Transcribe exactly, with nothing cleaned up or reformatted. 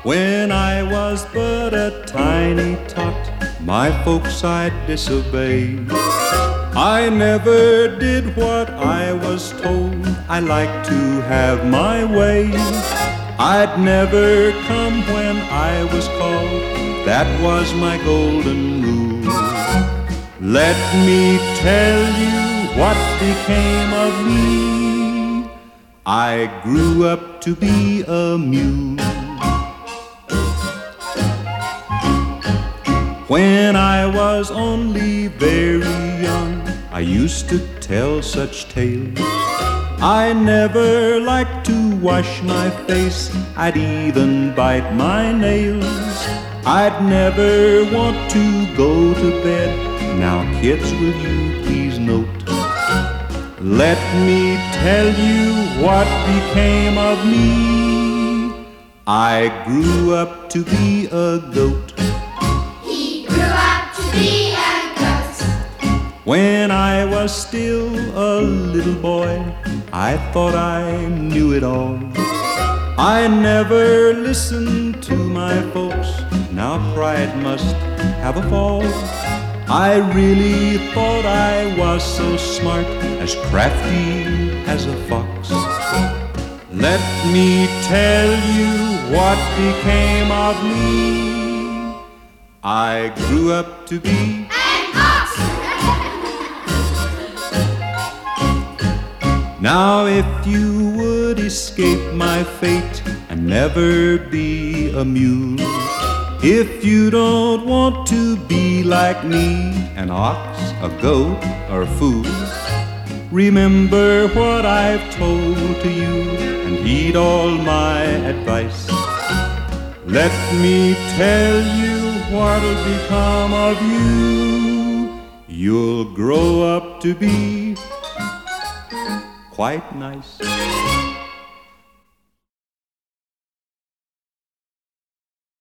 When I was but a tiny tot, my folks I'd disobey. I never did what I was told. I like to have my way. I'd never come when I was called. That was my golden rule. Let me tell you what became of me. I grew up to be a mule. When I was only very young, I used to tell such tales. I never liked to wash my face. I'd even bite my nails. I'd never want to go to bed. Now kids, will you please note? Let me tell you what became of me. I grew up to be a goat. Be a goat. When I was still a little boy, I thought I knew it all. I never listened to my folks. Now pride must have a fall. I really thought I was so smart, as crafty as a fox. Let me tell you what became of me. I grew up to be an ox. Now if you would escape my fate and never be a mule, if you don't want to be like me, an ox, a goat, or a fool, remember what I've told to you and heed all my advice. Let me tell you what'll become of you. You'll grow up to be quite nice.